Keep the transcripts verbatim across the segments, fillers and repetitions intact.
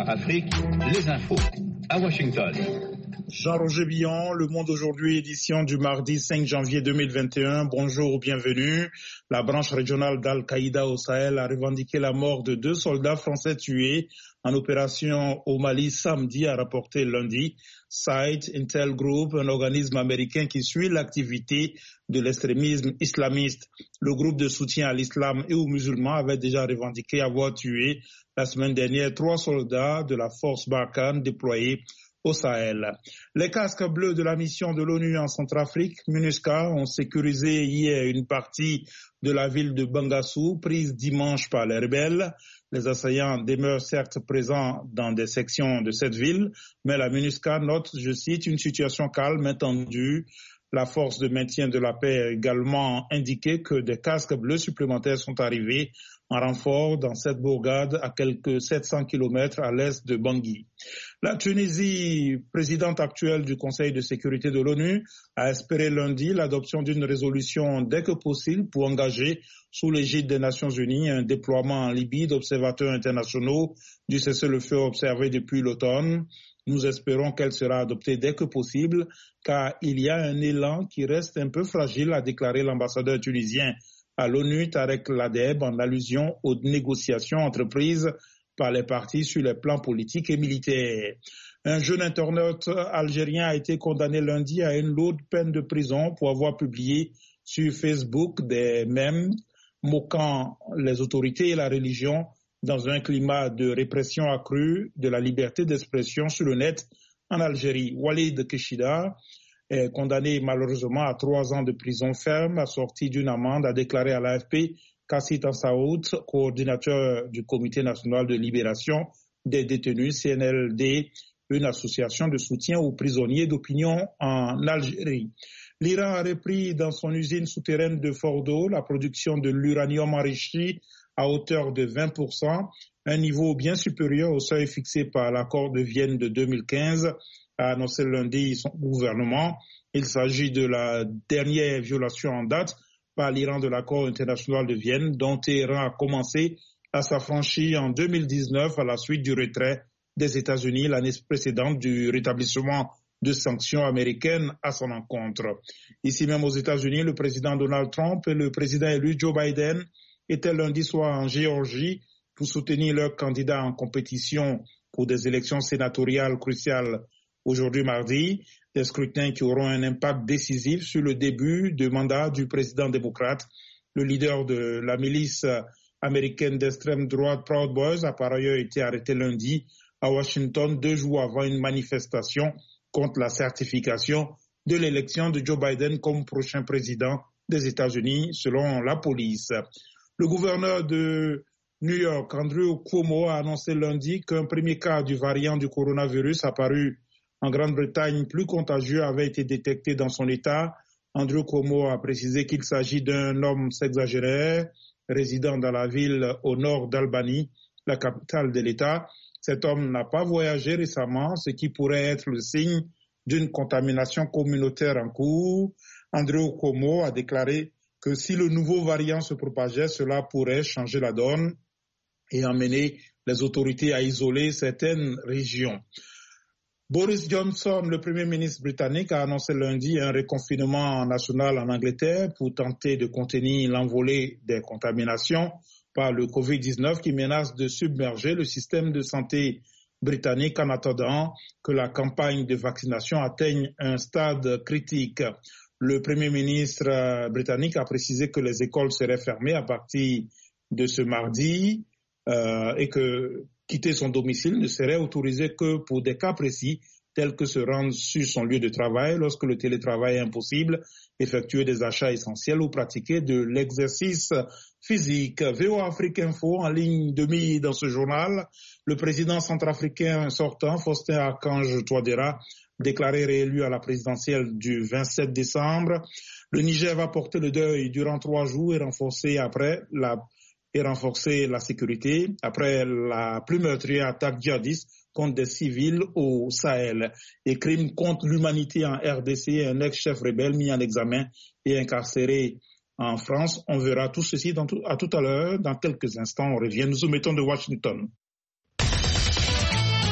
Afrique, les infos à Washington. Jean-Roger Billon, Le Monde aujourd'hui, édition du mardi cinq janvier deux mille vingt et un. Bonjour, bienvenue. La branche régionale d'Al-Qaïda au Sahel a revendiqué la mort de deux soldats français tués en opération au Mali samedi, a rapporté lundi Site Intel Group, un organisme américain qui suit l'activité de l'extrémisme islamiste. Le groupe de soutien à l'islam et aux musulmans avait déjà revendiqué avoir tué la semaine dernière trois soldats de la force Barkhane déployés au Sahel. Les casques bleus de la mission de l'ONU en Centrafrique, MINUSCA, ont sécurisé hier une partie de la ville de Bangassou, prise dimanche par les rebelles. Les assaillants demeurent certes présents dans des sections de cette ville, mais la MINUSCA note, je cite, une situation calme et tendue. La force de maintien de la paix a également indiqué que des casques bleus supplémentaires sont arrivés en renfort dans cette bourgade à quelques sept cents kilomètres à l'est de Bangui. La Tunisie, présidente actuelle du Conseil de sécurité de l'ONU, a espéré lundi l'adoption d'une résolution dès que possible pour engager sous l'égide des Nations Unies un déploiement en Libye d'observateurs internationaux du cessez-le-feu observé depuis l'automne. Nous espérons qu'elle sera adoptée dès que possible, car il y a un élan qui reste un peu fragile, a déclaré l'ambassadeur tunisien à l'ONU, Tarek Ladeb, en allusion aux négociations entreprises par les partis sur les plans politiques et militaires. Un jeune internaute algérien a été condamné lundi à une lourde peine de prison pour avoir publié sur Facebook des mèmes moquant les autorités et la religion dans un climat de répression accrue de la liberté d'expression sur le net en Algérie. Walid Keshida est condamné malheureusement à trois ans de prison ferme, assorti d'une amende, a déclaré à l'A F P Kassit Ansaout, coordinateur du Comité national de libération des détenus, C N L D, une association de soutien aux prisonniers d'opinion en Algérie. L'Iran a repris dans son usine souterraine de Fordo la production de l'uranium enrichi à hauteur de vingt pour cent, un niveau bien supérieur au seuil fixé par l'accord de Vienne de deux mille quinze, a annoncé lundi son gouvernement. Il s'agit de la dernière violation en date par l'Iran de l'accord international de Vienne, dont Téhéran a commencé à s'affranchir en deux mille dix-neuf à la suite du retrait des États-Unis l'année précédente du rétablissement de sanctions américaines à son encontre. Ici même aux États-Unis, le président Donald Trump et le président élu Joe Biden étaient lundi soir en Géorgie pour soutenir leurs candidats en compétition pour des élections sénatoriales cruciales aujourd'hui mardi, des scrutins qui auront un impact décisif sur le début de mandat du président démocrate. Le leader de la milice américaine d'extrême droite Proud Boys a par ailleurs été arrêté lundi à Washington, deux jours avant une manifestation contre la certification de l'élection de Joe Biden comme prochain président des États-Unis, selon la police. Le gouverneur de New York, Andrew Cuomo, a annoncé lundi qu'un premier cas du variant du coronavirus apparu en Grande-Bretagne plus contagieux avait été détecté dans son État. Andrew Cuomo a précisé qu'il s'agit d'un homme sexagénaire résidant dans la ville au nord d'Albany, la capitale de l'État. Cet homme n'a pas voyagé récemment, ce qui pourrait être le signe d'une contamination communautaire en cours. Andrew Cuomo a déclaré que si le nouveau variant se propageait, cela pourrait changer la donne et amener les autorités à isoler certaines régions. Boris Johnson, le Premier ministre britannique, a annoncé lundi un reconfinement national en Angleterre pour tenter de contenir l'envolée des contaminations par le covid dix-neuf qui menace de submerger le système de santé britannique en attendant que la campagne de vaccination atteigne un stade critique. Le Premier ministre britannique a précisé que les écoles seraient fermées à partir de ce mardi euh, et que quitter son domicile ne serait autorisé que pour des cas précis tels que se rendre sur son lieu de travail lorsque le télétravail est impossible, effectuer des achats essentiels ou pratiquer de l'exercice physique. V O Afrique Info en ligne de mire dans ce journal. Le président centrafricain sortant, Faustin Archange Touadéra, déclaré réélu à la présidentielle du vingt-sept décembre. Le Niger va porter le deuil durant trois jours et renforcer après la et renforcer la sécurité après la plus meurtrière attaque djihadiste contre des civils au Sahel. Et crimes contre l'humanité en R D C, un ex-chef rebelle mis en examen et incarcéré en France. On verra tout ceci dans tout, à tout à l'heure. Dans quelques instants, on revient. Nous nous mettons de Washington.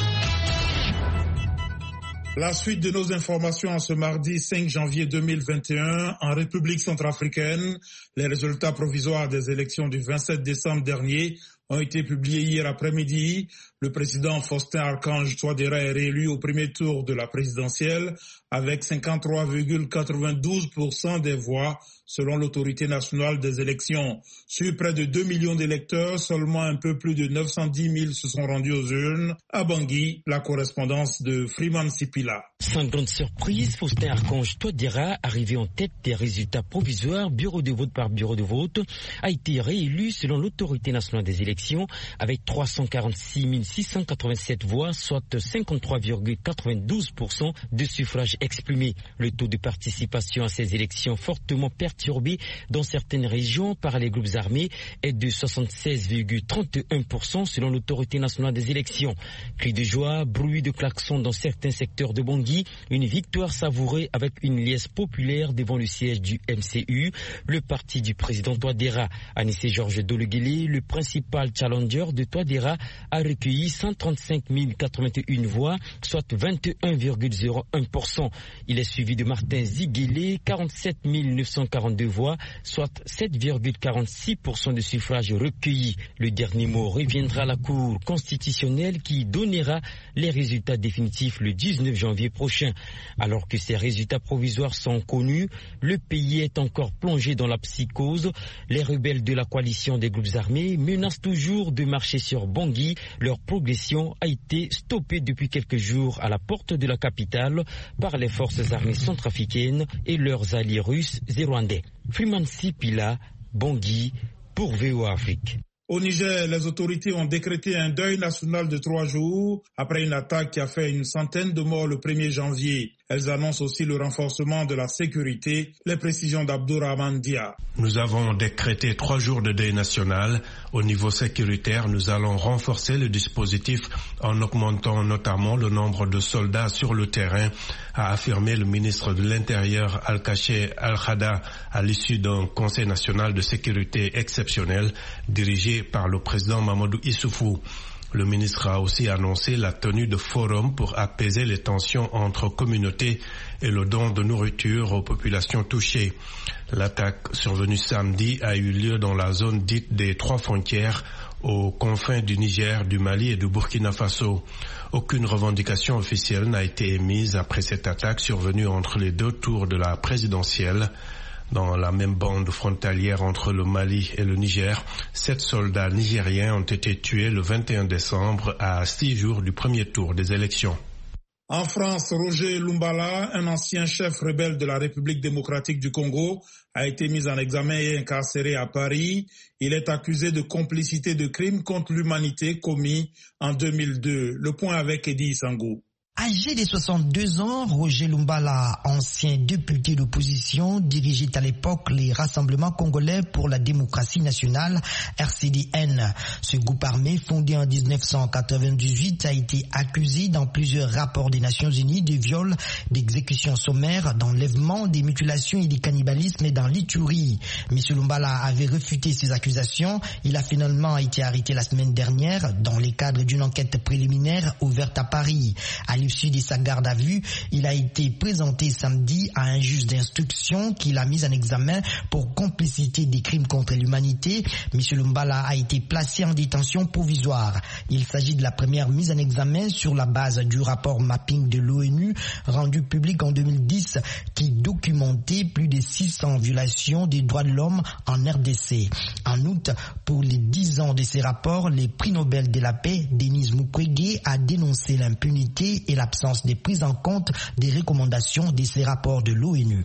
La suite de nos informations en ce mardi cinq janvier deux mille vingt et un en République centrafricaine. Les résultats provisoires des élections du vingt-sept décembre dernier ont été publiés hier après-midi. Le président Faustin Archange Touadéra est réélu au premier tour de la présidentielle avec cinquante-trois virgule quatre-vingt-douze pour cent des voix selon l'autorité nationale des élections. Sur près de deux millions d'électeurs, seulement un peu plus de neuf cent dix mille se sont rendus aux urnes. À Bangui, la correspondance de Freeman Sipila. Sans grande surprise, Faustin Archange Touadéra, arrivé en tête des résultats provisoires, bureau de vote par bureau de vote, a été réélu selon l'autorité nationale des élections avec trois cent quarante-six mille six cent quatre-vingt-sept voix, soit cinquante-trois virgule quatre-vingt-douze pour cent de suffrages exprimés. Le taux de participation à ces élections fortement perturbé dans certaines régions par les groupes armés est de soixante-seize virgule trente et un pour cent selon l'autorité nationale des élections. Cris de joie, bruit de klaxons dans certains secteurs de Bangui, une victoire savourée avec une liesse populaire devant le siège du M C U, le parti du président Touadéra. Anissé Georges Dologuélé, le principal challenger de Touadéra, a recueilli cent trente-cinq mille quatre-vingt-un voix, soit vingt et un virgule zéro un pour cent. Il est suivi de Martin Ziguélé, quarante-sept mille neuf cent quarante-deux voix, soit sept virgule quarante-six pour cent de suffrages recueillis. Le dernier mot reviendra à la Cour constitutionnelle qui donnera les résultats définitifs le dix-neuf janvier prochain. Alors que ces résultats provisoires sont connus, le pays est encore plongé dans la psychose. Les rebelles de la coalition des groupes armés menacent toujours de marcher sur Bangui. Leur progression a été stoppée depuis quelques jours à la porte de la capitale par les forces armées centrafricaines et leurs alliés russes et rwandais. Freeman Sipila, Bangui, pour V O A Afrique. Au Niger, les autorités ont décrété un deuil national de trois jours après une attaque qui a fait une centaine de morts le premier janvier. Elles annoncent aussi le renforcement de la sécurité. Les précisions d'Abdourahman Dia. Nous avons décrété trois jours de deuil national. Au niveau sécuritaire, nous allons renforcer le dispositif en augmentant notamment le nombre de soldats sur le terrain, a affirmé le ministre de l'Intérieur Al-Kaché Al-Khada à l'issue d'un conseil national de sécurité exceptionnel dirigé par le président Mamadou Issoufou. Le ministre a aussi annoncé la tenue de forums pour apaiser les tensions entre communautés et le don de nourriture aux populations touchées. L'attaque survenue samedi a eu lieu dans la zone dite des trois frontières, aux confins du Niger, du Mali et du Burkina Faso. Aucune revendication officielle n'a été émise après cette attaque survenue entre les deux tours de la présidentielle. Dans la même bande frontalière entre le Mali et le Niger, sept soldats nigériens ont été tués le vingt et un décembre à six jours du premier tour des élections. En France, Roger Lumbala, un ancien chef rebelle de la République démocratique du Congo, a été mis en examen et incarcéré à Paris. Il est accusé de complicité de crimes contre l'humanité commis en deux mille deux. Le point avec Eddie Sango. Âgé de soixante-deux ans, Roger Lumbala, ancien député d'opposition, dirigeait à l'époque les Rassemblements congolais pour la démocratie nationale, R C D N. Ce groupe armé, fondé en dix-neuf cent quatre-vingt-dix-huit, a été accusé dans plusieurs rapports des Nations Unies de viols, d'exécutions sommaires, d'enlèvements, des mutilations et des cannibalismes et dans l'Ituri. M. Lumbala avait refuté ces accusations. Il a finalement été arrêté la semaine dernière dans le cadre d'une enquête préliminaire ouverte à Paris. À l'issue de sa garde à vue, il a été présenté samedi à un juge d'instruction qui l'a mis en examen pour complicité des crimes contre l'humanité. M. Lumbala a été placé en détention provisoire. Il s'agit de la première mise en examen sur la base du rapport mapping de l'ONU rendu public en deux mille dix qui documentait plus de six cents violations des droits de l'homme en R D C. En août, pour les dix ans de ces rapports, le prix Nobel de la paix, Denis Mukwege, a dénoncé l'impunité et l'absence de prise en compte des recommandations de ces rapports de l'ONU.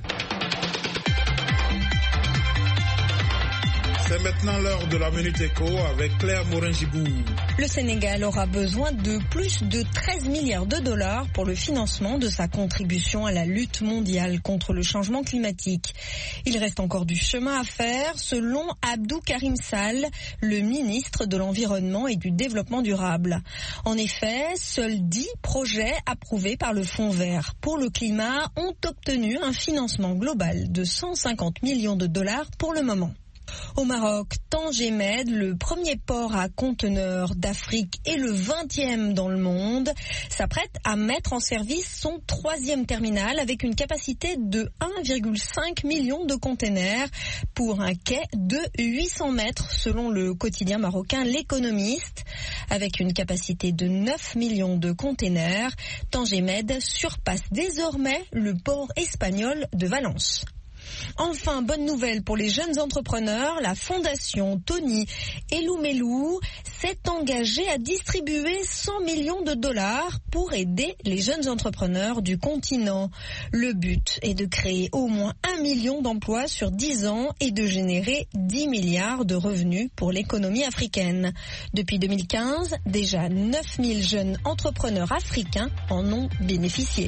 C'est maintenant l'heure de la Minute Éco avec Claire Morin-Gibou. Le Sénégal aura besoin de plus de treize milliards de dollars pour le financement de sa contribution à la lutte mondiale contre le changement climatique. Il reste encore du chemin à faire, selon Abdou Karim Sall, le ministre de l'Environnement et du Développement durable. En effet, seuls dix projets approuvés par le Fonds vert pour le climat ont obtenu un financement global de cent cinquante millions de dollars pour le moment. Au Maroc, Tanger Med, le premier port à conteneurs d'Afrique et le vingtième dans le monde, s'apprête à mettre en service son troisième terminal avec une capacité de un virgule cinq million de containers pour un quai de huit cents mètres selon le quotidien marocain L'Économiste. Avec une capacité de neuf millions de containers, Tanger Med surpasse désormais le port espagnol de Valence. Enfin, bonne nouvelle pour les jeunes entrepreneurs, la fondation Tony Eloumelou s'est engagée à distribuer cent millions de dollars pour aider les jeunes entrepreneurs du continent. Le but est de créer au moins un million d'emplois sur dix ans et de générer dix milliards de revenus pour l'économie africaine. Depuis deux mille quinze, déjà neuf mille jeunes entrepreneurs africains en ont bénéficié.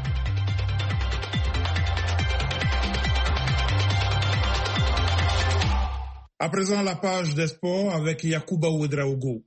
À présent, la page des sports avec Yacouba Ouedraogo.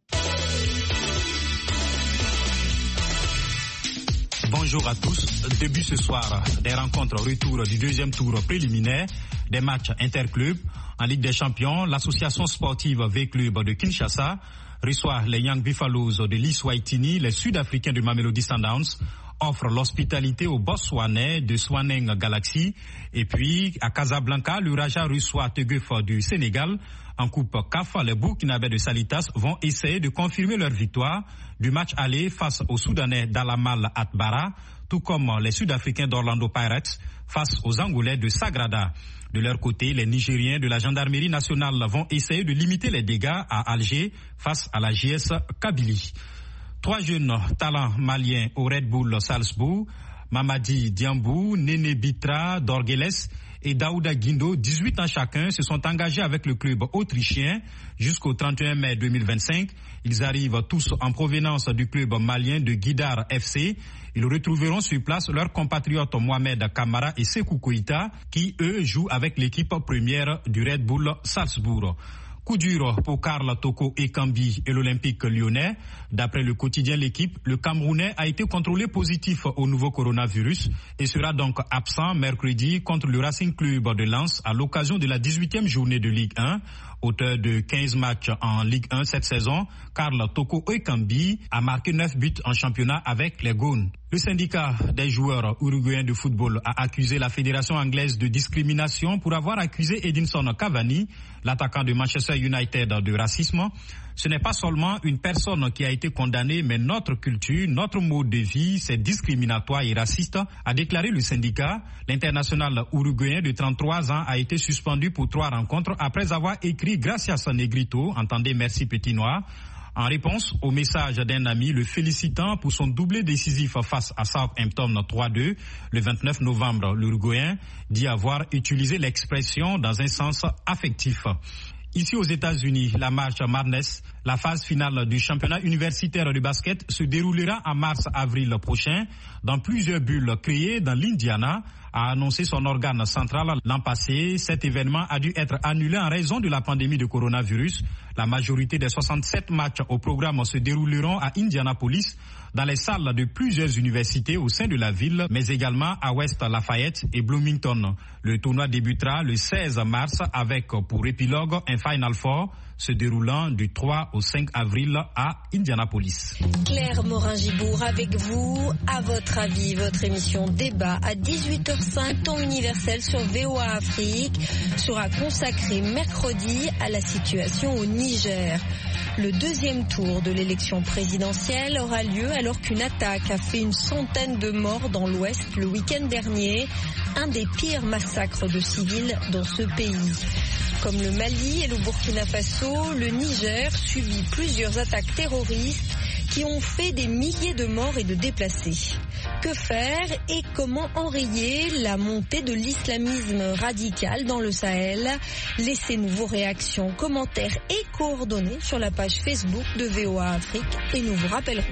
Bonjour à tous. Début ce soir des rencontres retour du deuxième tour préliminaire des matchs interclubs. En Ligue des Champions, l'association sportive V-Club de Kinshasa reçoit les Young Buffaloes de l'Iswaitini, les Sud-Africains de Mamelodi Sundowns offre l'hospitalité aux Botswanais de Swaneng Galaxy. Et puis, à Casablanca, le Raja reçoit Teguef du Sénégal. En Coupe C A F, les Burkinabés de Salitas vont essayer de confirmer leur victoire du match aller face aux Soudanais d'Alamal Atbara, tout comme les Sud-Africains d'Orlando Pirates face aux Angolais de Sagrada. De leur côté, les Nigériens de la gendarmerie nationale vont essayer de limiter les dégâts à Alger face à la J S Kabylie. Trois jeunes talents maliens au Red Bull Salzbourg, Mamadi Diambou, Néné Bitra d'Orgeles et Daouda Guindo, dix-huit ans chacun, se sont engagés avec le club autrichien jusqu'au trente et un mai deux mille vingt-cinq. Ils arrivent tous en provenance du club malien de Guidar F C. Ils retrouveront sur place leurs compatriotes Mohamed Kamara et Sekou Koïta qui, eux, jouent avec l'équipe première du Red Bull Salzbourg. Coup dur pour Karl Toko Ekambi et l'Olympique lyonnais. D'après le quotidien L'Équipe, le Camerounais a été contrôlé positif au nouveau coronavirus et sera donc absent mercredi contre le Racing Club de Lens à l'occasion de la dix-huitième journée de Ligue un. Auteur de quinze matchs en Ligue un cette saison, Karl Toko Ekambi a marqué neuf buts en championnat avec les Gones. Le syndicat des joueurs uruguayens de football a accusé la fédération anglaise de discrimination pour avoir accusé Edinson Cavani, l'attaquant de Manchester United, de racisme. Ce n'est pas seulement une personne qui a été condamnée, mais notre culture, notre mode de vie, c'est discriminatoire et raciste, a déclaré le syndicat. L'international uruguayen de trente-trois ans a été suspendu pour trois rencontres après avoir écrit Gracias Negrito, entendez merci petit noir. En réponse au message d'un ami le félicitant pour son doublé décisif face à Southampton trois deux, le vingt-neuf novembre, l'Uruguayen dit avoir utilisé l'expression dans un sens affectif. Ici aux États-Unis, la marche Madness, la phase finale du championnat universitaire de basket, se déroulera en mars-avril prochain dans plusieurs bulles créées dans l'Indiana, a annoncé son organe central l'an passé. Cet événement a dû être annulé en raison de la pandémie de coronavirus. La majorité des soixante-sept matchs au programme se dérouleront à Indianapolis, dans les salles de plusieurs universités au sein de la ville, mais également à West Lafayette et Bloomington. Le tournoi débutera le seize mars avec pour épilogue un Final Four se déroulant du trois au cinq avril à Indianapolis. Claire Morin-Gibour avec vous. À votre avis, votre émission Débat à dix-huit heures cinq, temps universel sur V O A Afrique, sera consacrée mercredi à la situation au Niger. Le deuxième tour de l'élection présidentielle aura lieu alors qu'une attaque a fait une centaine de morts dans l'Ouest le week-end dernier, un des pires massacres de civils dans ce pays. Comme le Mali et le Burkina Faso, le Niger subit plusieurs attaques terroristes qui ont fait des milliers de morts et de déplacés. Que faire et comment enrayer la montée de l'islamisme radical dans le Sahel? Laissez-nous vos réactions, commentaires et coordonnées sur la page Facebook de V O A Afrique et nous vous rappellerons.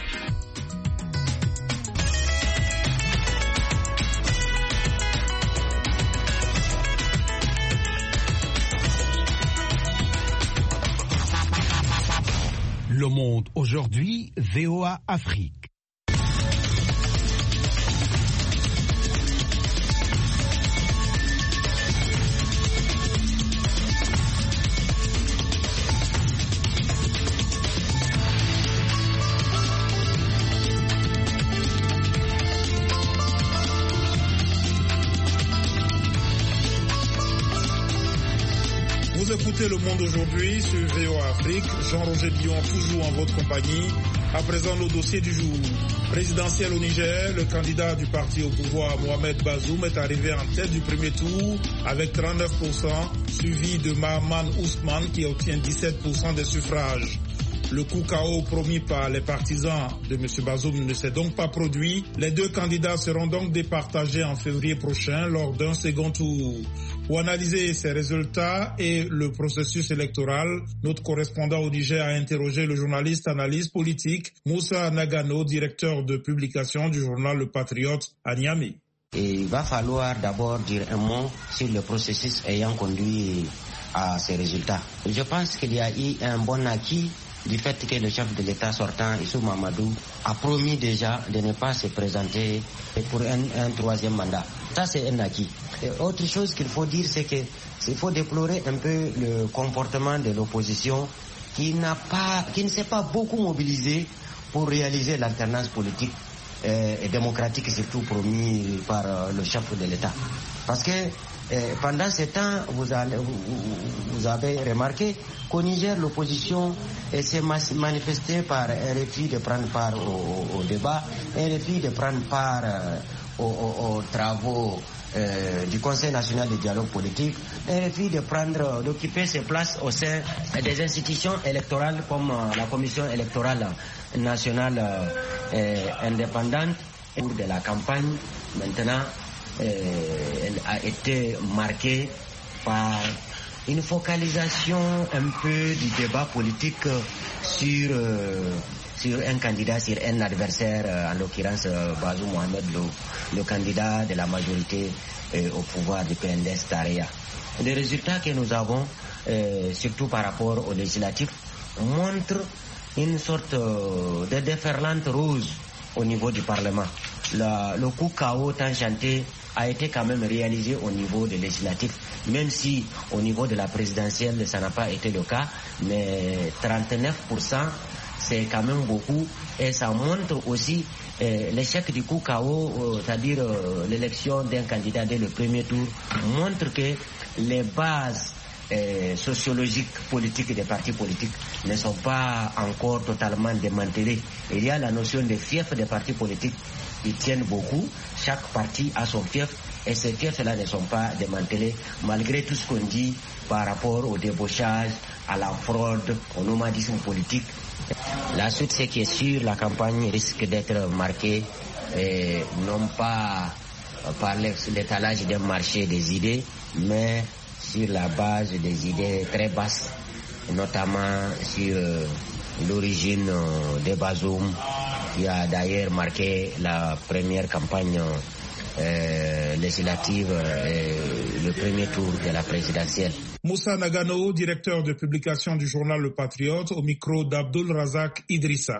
Le Monde aujourd'hui, V O A Afrique. C'était Le Monde aujourd'hui sur V O A Afrique. Jean-Roger Billon, toujours en votre compagnie. À présent, le dossier du jour. Présidentiel au Niger, le candidat du parti au pouvoir, Mohamed Bazoum, est arrivé en tête du premier tour avec trente-neuf pour cent, suivi de Mahaman Ousmane qui obtient dix-sept pour cent des suffrages. Le coup K O promis par les partisans de M. Bazoum ne s'est donc pas produit. Les deux candidats seront donc départagés en février prochain lors d'un second tour. Pour analyser ces résultats et le processus électoral, notre correspondant au Niger a interrogé le journaliste analyste politique Moussa Nagano, directeur de publication du journal Le Patriote à Niamey. Et il va falloir d'abord dire un mot sur le processus ayant conduit à ces résultats. Je pense qu'il y a eu un bon acquis du fait que le chef de l'État sortant, Issou Mamadou, a promis déjà de ne pas se présenter pour un, un troisième mandat. Ça, c'est un acquis. Et autre chose qu'il faut dire, c'est que il faut déplorer un peu le comportement de l'opposition qui n'a pas, qui ne s'est pas beaucoup mobilisé pour réaliser l'alternance politique euh, et démocratique, surtout promis par euh, le chef de l'État. Parce que euh, pendant ce temps, vous, allez, vous, vous avez remarqué qu'au Niger, l'opposition euh, s'est manifestée par un refus de prendre part au, au, au débat, un refus de prendre part euh, aux, aux, aux travaux euh, du Conseil national de dialogue politique, un refus de prendre, d'occuper ses places au sein des institutions électorales comme euh, la Commission électorale nationale euh, indépendante. Au cours de la campagne, maintenant, Euh, elle a été marquée par une focalisation un peu du débat politique sur, euh, sur un candidat, sur un adversaire, euh, en l'occurrence euh, Bazoum Mohamed, le, le candidat de la majorité euh, au pouvoir du P N D S Tareya. Les résultats que nous avons, euh, surtout par rapport aux législatifs, montrent une sorte euh, de déferlante rose au niveau du Parlement. La, le coup K O tant chanté a été quand même réalisé au niveau des législatifs, même si au niveau de la présidentielle ça n'a pas été le cas, mais trente-neuf pour cent c'est quand même beaucoup et ça montre aussi euh, l'échec du coup K O, euh, c'est-à-dire euh, l'élection d'un candidat dès le premier tour, montre que les bases Euh, sociologiques, politiques des partis politiques ne sont pas encore totalement démantelées. Il y a la notion de fief des partis politiques, ils tiennent beaucoup, chaque parti a son fief et ces fiefs-là ne sont pas démantelés malgré tout ce qu'on dit par rapport au débauchage, à la fraude, au nomadisme politique. La suite, c'est que sur la campagne risque d'être marquée eh, non pas par l'étalage d'un marché des idées, mais sur la base des idées très basses, notamment sur euh, l'origine euh, de Bazoum, qui a d'ailleurs marqué la première campagne euh, législative, euh, le premier tour de la présidentielle. Moussa Nagano, directeur de publication du journal Le Patriote, au micro d'Abdul Razak Idrissa.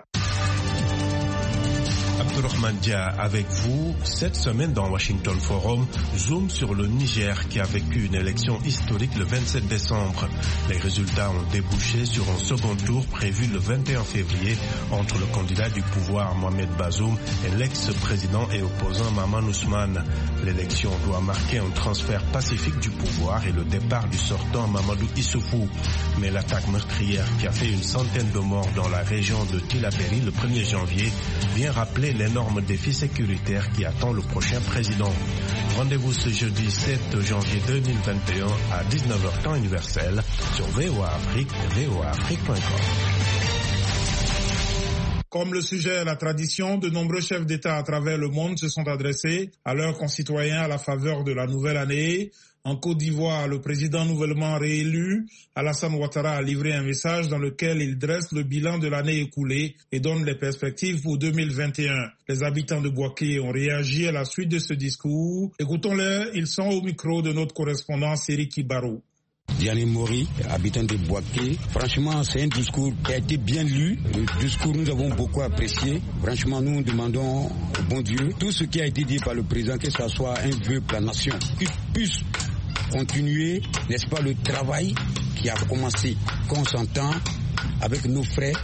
Abdourahmane Dia avec vous. Cette semaine dans Washington Forum, zoom sur le Niger qui a vécu une élection historique le vingt-sept décembre. Les résultats ont débouché sur un second tour prévu le vingt et un février entre le candidat du pouvoir Mohamed Bazoum et l'ex-président et opposant Mahaman Ousmane. L'élection doit marquer un transfert pacifique du pouvoir et le départ du sortant Mamadou Issoufou. Mais l'attaque meurtrière qui a fait une centaine de morts dans la région de Tillabéri le premier janvier vient rappeler l'énorme défi sécuritaire qui attend le prochain président. Rendez-vous ce jeudi sept janvier deux mille vingt et un à dix-neuf heures temps universel sur V O A Afrique, V O A Afrique point com. Comme le sujet et la tradition, de nombreux chefs d'État à travers le monde se sont adressés à leurs concitoyens à la faveur de la nouvelle année. En Côte d'Ivoire, le président nouvellement réélu, Alassane Ouattara, a livré un message dans lequel il dresse le bilan de l'année écoulée et donne les perspectives pour deux mille vingt et un. Les habitants de Bouaké ont réagi à la suite de ce discours. Écoutons-les, ils sont au micro de notre correspondant Sériki Barou. Diane Mori, habitant de Bouaké. Franchement, c'est un discours qui a été bien lu. Le discours, nous avons beaucoup apprécié. Franchement, nous demandons au bon Dieu tout ce qui a été dit par le président, que ce soit un vœu pour la nation, qu'il puisse continuer, n'est-ce pas, le travail qui a commencé, qu'on s'entend avec nos frères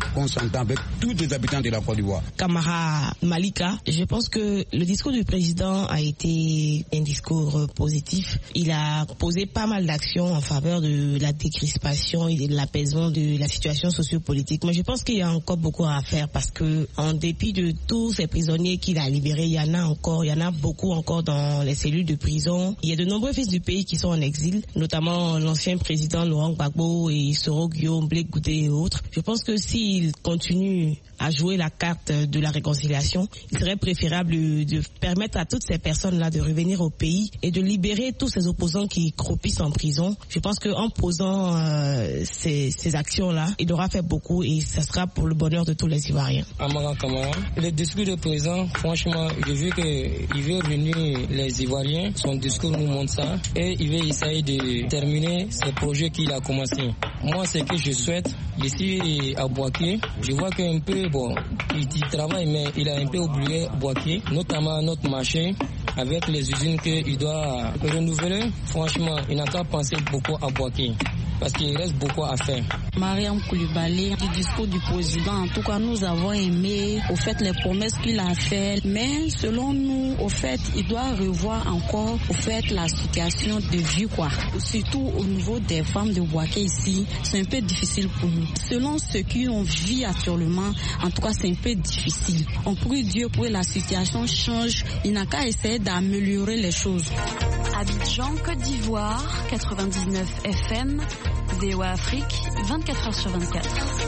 qu'on s'entend avec tous les habitants de la Côte d'Ivoire. Camara Malika, je pense que le discours du président a été un discours positif. Il a posé pas mal d'actions en faveur de la décrispation et de l'apaisement de la situation sociopolitique. Mais je pense qu'il y a encore beaucoup à faire parce que, en dépit de tous ces prisonniers qu'il a libérés, il y en a encore, il y en a beaucoup encore dans les cellules de prison. Il y a de nombreux fils du pays qui sont en exil, notamment l'ancien président Laurent Gbagbo et Soro Guillaume, Blake Goudé et autres. Je pense que s'il continue à jouer la carte de la réconciliation, il serait préférable de permettre à toutes ces personnes-là de revenir au pays et de libérer tous ces opposants qui croupissent en prison. Je pense qu'en posant euh, ces, ces actions-là, il aura fait beaucoup et ça sera pour le bonheur de tous les Ivoiriens. Amara Kamara, le discours du président, franchement, j'ai vu qu'il veut réunir les Ivoiriens. Son discours nous montre ça et il veut essayer de terminer ces projets qu'il a commencé. Moi, ce que je souhaite, ici à Bouaké, je vois qu'un peu, bon, il, il travaille, mais il a un peu oublié Bouaké, notamment notre marché, avec les usines qu'il doit renouveler. Franchement, il n'a qu'à penser beaucoup à Bouaké, parce qu'il reste beaucoup à faire. Mariam Koulibaly, du discours du président, en tout cas, nous avons aimé, au fait, les promesses qu'il a faites, mais selon nous, au fait, il doit revoir encore, au fait, la situation de vie, quoi. Surtout au niveau des femmes de Bouaké ici, c'est un peu difficile pour nous. Selon ce qu'on vit actuellement, en tout cas, c'est un peu difficile. On prie Dieu pour que la situation change. Il n'a qu'à essayer d'améliorer les choses. Abidjan, Côte d'Ivoire, quatre-vingt-dix-neuf F M, V O A Afrique, vingt-quatre heures sur vingt-quatre.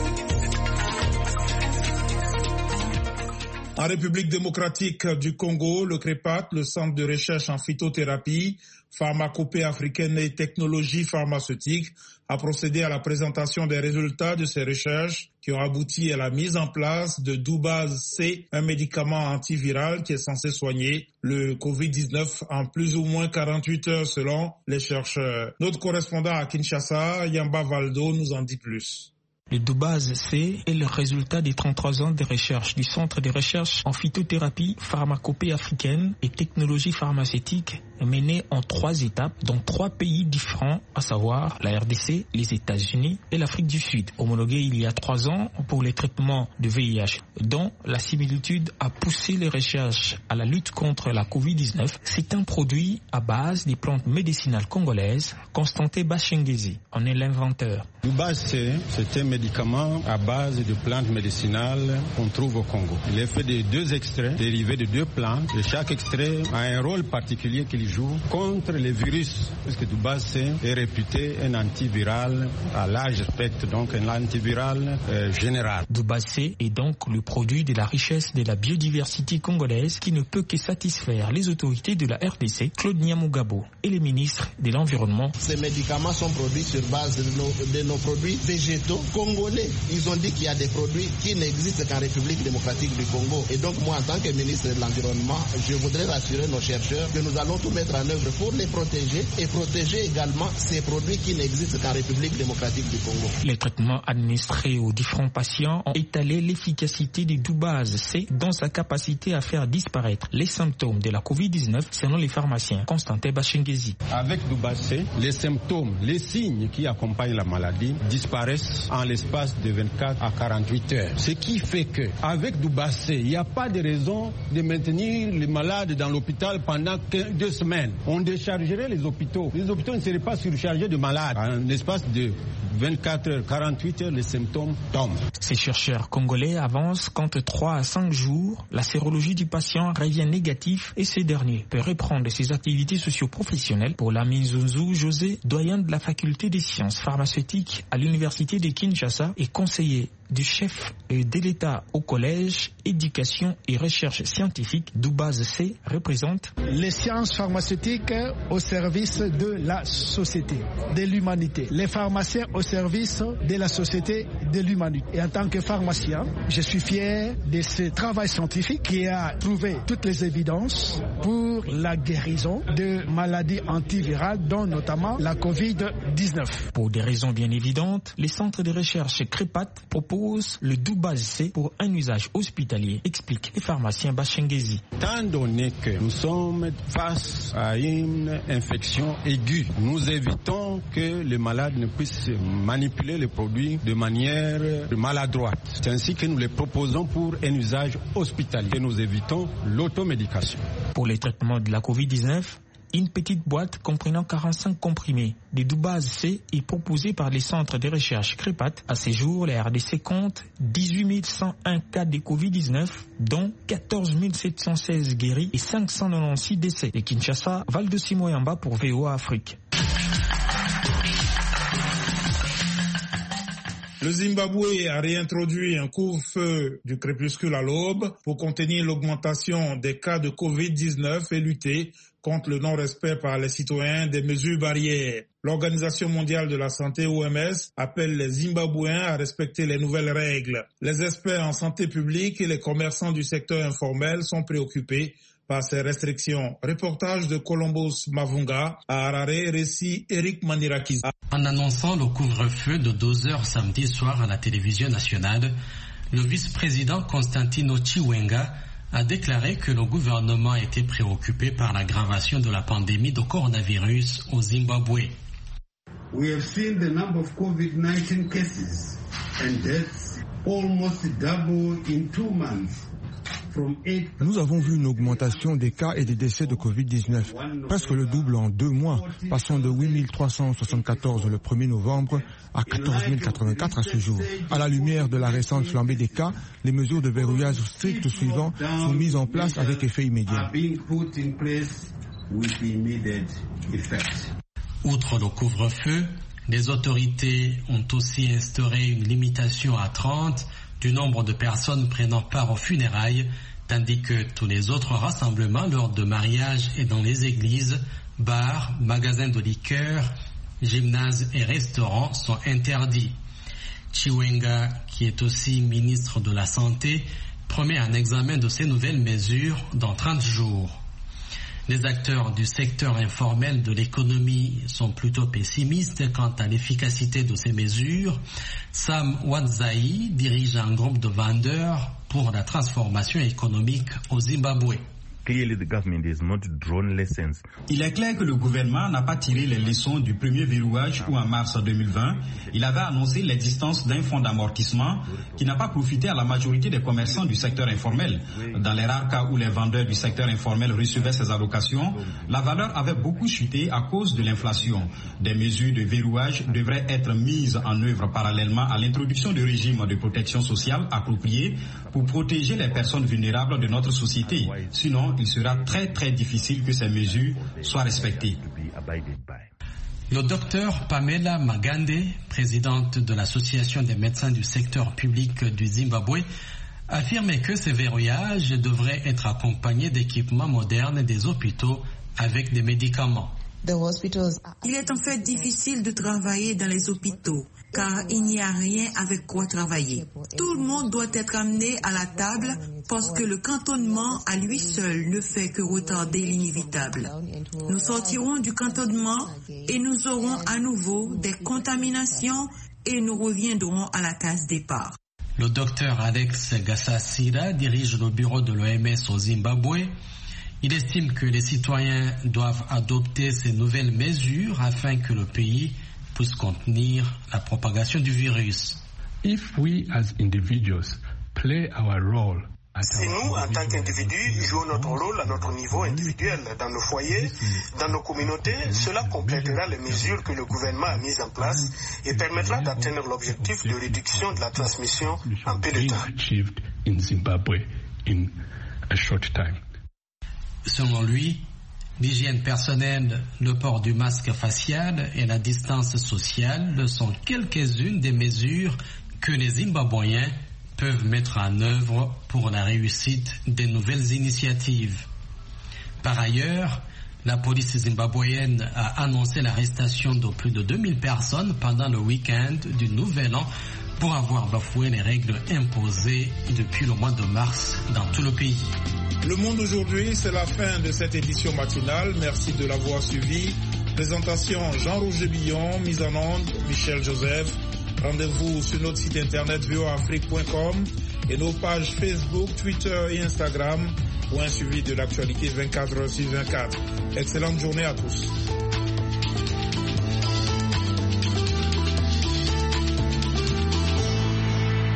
En République démocratique du Congo, le CREPAT, le centre de recherche en phytothérapie, pharmacopée africaine et technologie pharmaceutique, a procédé à la présentation des résultats de ces recherches qui ont abouti à la mise en place de Doubase C, un médicament antiviral qui est censé soigner le covid dix-neuf en plus ou moins quarante-huit heures selon les chercheurs. Notre correspondant à Kinshasa, Yamba Valdo, nous en dit plus. Le Doubase C est le résultat des trente-trois ans de recherche du Centre de recherche en phytothérapie, pharmacopée africaine et technologie pharmaceutique mené en trois étapes dans trois pays différents, à savoir la R D C, les États-Unis et l'Afrique du Sud, homologué il y a trois ans pour les traitements de V I H, dont la similitude a poussé les recherches à la lutte contre la covid dix-neuf. C'est un produit à base des plantes médicinales congolaises. Constantin Bachengezi en est l'inventeur. Doubase C, c'est un médicament à base de plantes médicinales qu'on trouve au Congo. Il est fait de deux extraits dérivés de deux plantes et chaque extrait a un rôle particulier qu'il joue contre les virus, puisque Doubase C est réputé un antiviral à large spectre, donc un antiviral euh, général. Doubase C est donc le produit de la richesse de la biodiversité congolaise qui ne peut que satisfaire les autorités de la R D C, Claude Nyamugabo, et les ministres de l'Environnement. Ces médicaments sont produits sur base de nos, de nos produits végétaux congolais. Ils ont dit qu'il y a des produits qui n'existent qu'en République démocratique du Congo. Et donc moi, en tant que ministre de l'Environnement, je voudrais rassurer nos chercheurs que nous allons tout mettre en œuvre pour les protéger et protéger également ces produits qui n'existent qu'en République démocratique du Congo. Les traitements administrés aux différents patients ont étalé l'efficacité du Doubase C dans sa capacité à faire disparaître les symptômes de la covid dix-neuf selon les pharmaciens. Constantin Bachengezi. Avec Doubase C, les symptômes, les signes qui accompagnent la maladie disparaissent en l'espace de vingt-quatre à quarante-huit heures. Ce qui fait que avec Doubase C, il n'y a pas de raison de maintenir les malades dans l'hôpital pendant deux semaines. On déchargerait les hôpitaux. Les hôpitaux ne seraient pas surchargés de malades. En l'espace de vingt-quatre heures, quarante-huit heures, les symptômes tombent. Ces chercheurs congolais avancent qu'entre trois à cinq jours, la sérologie du patient revient négative et ce dernier peut reprendre ses activités socio-professionnelles. Pour Lamine Zunzu José, doyen de la faculté des sciences pharmaceutiques à l'université de Kinshasa et conseiller du chef de l'État au collège éducation et recherche scientifique, Doubase C représente les sciences pharmaceutiques au service de la société, de l'humanité. Les pharmaciens au service de la société, de l'humanité. Et en tant que pharmacien, je suis fier de ce travail scientifique qui a trouvé toutes les évidences pour la guérison de maladies antivirales, dont notamment la covid dix-neuf. Pour des raisons bien évidentes, les centres de recherche CREPAT proposent propose le Doubase C pour un usage hospitalier, explique le pharmacien Bachengezi. Tant donné que nous sommes face à une infection aiguë, nous évitons que les malades ne puissent manipuler les produits de manière maladroite. C'est ainsi que nous les proposons pour un usage hospitalier. Nous évitons l'automédication. Pour les traitements de la covid dix-neuf, une petite boîte comprenant quarante-cinq comprimés de Doubase C est proposée par les centres de recherche CREPAT. À ce jour, la R D C compte dix-huit mille cent un cas de covid dix-neuf, dont quatorze mille sept cent seize guéris et cinq cent quatre-vingt-seize décès. De Kinshasa, Valdo Simoyamba pour V O A Afrique. Le Zimbabwe a réintroduit un couvre-feu du crépuscule à l'aube pour contenir l'augmentation des cas de covid dix-neuf et lutter contre le non-respect par les citoyens des mesures barrières. L'Organisation mondiale de la santé, O M S, appelle les Zimbabwéens à respecter les nouvelles règles. Les experts en santé publique et les commerçants du secteur informel sont préoccupés par ces restrictions. Reportage de Columbus Mavunga à Harare, récit Eric Manirakis. En annonçant le couvre-feu de deux heures samedi soir à la télévision nationale, le vice-président Constantino Chiwenga a déclaré que le gouvernement était préoccupé par l'aggravation de la pandémie de coronavirus au Zimbabwe. We have seen the number of COVID nineteen cases and deaths almost double in two months. Nous avons vu une augmentation des cas et des décès de covid dix-neuf, presque le double en deux mois, passant de huit mille trois cent soixante-quatorze le premier novembre à quatorze mille quatre-vingt-quatre à ce jour. À la lumière de la récente flambée des cas, les mesures de verrouillage strictes suivantes sont mises en place avec effet immédiat. Outre le couvre-feu, les autorités ont aussi instauré une limitation à trente du nombre de personnes prenant part aux funérailles, tandis que tous les autres rassemblements lors de mariages et dans les églises, bars, magasins de liqueurs, gymnases et restaurants sont interdits. Chiwenga, qui est aussi ministre de la Santé, promet un examen de ces nouvelles mesures dans trente jours. Les acteurs du secteur informel de l'économie sont plutôt pessimistes quant à l'efficacité de ces mesures. Sam Wadzai dirige un groupe de vendeurs pour la transformation économique au Zimbabwe. Il est clair que le gouvernement n'a pas tiré les leçons du premier verrouillage où en mars deux mille vingt, il avait annoncé l'existence d'un fonds d'amortissement qui n'a pas profité à la majorité des commerçants du secteur informel. Dans les rares cas où les vendeurs du secteur informel recevaient ces allocations, la valeur avait beaucoup chuté à cause de l'inflation. Des mesures de verrouillage devraient être mises en œuvre parallèlement à l'introduction de régimes de protection sociale appropriés pour protéger les personnes vulnérables de notre société. Sinon, il sera très très difficile que ces mesures soient respectées. Le docteur Pamela Magande, présidente de l'Association des médecins du secteur public du Zimbabwe, affirme que ces verrouillages devraient être accompagnés d'équipements modernes des hôpitaux avec des médicaments. Il est en fait difficile de travailler dans les hôpitaux car il n'y a rien avec quoi travailler. Tout le monde doit être amené à la table parce que le cantonnement à lui seul ne fait que retarder l'inévitable. Nous sortirons du cantonnement et nous aurons à nouveau des contaminations et nous reviendrons à la case départ. Le docteur Alex Gasasira dirige le bureau de l'O M S au Zimbabwe. Il estime que les citoyens doivent adopter ces nouvelles mesures afin que le pays puisse contenir la propagation du virus. If we as individuals play our role Si nous, en tant qu'individus, jouons notre rôle à notre niveau individuel, dans nos foyers, dans nos communautés, cela complétera les mesures que le gouvernement a mises en place et permettra d'atteindre l'objectif de réduction de la transmission en peu de temps. Selon lui, l'hygiène personnelle, le port du masque facial et la distance sociale sont quelques-unes des mesures que les Zimbabwéens peuvent mettre en œuvre pour la réussite des nouvelles initiatives. Par ailleurs, la police zimbabwéenne a annoncé l'arrestation de plus de deux mille personnes pendant le week-end du Nouvel An pour avoir bafoué les règles imposées depuis le mois de mars dans tout le pays. Le Monde aujourd'hui, c'est la fin de cette édition matinale. Merci de l'avoir suivi. Présentation Jean-Roger Billon, mise en onde Michel Joseph. Rendez-vous sur notre site internet v o afrique point com et nos pages Facebook, Twitter et Instagram pour un suivi de l'actualité vingt-quatre heures sur vingt-quatre. Excellente journée à tous.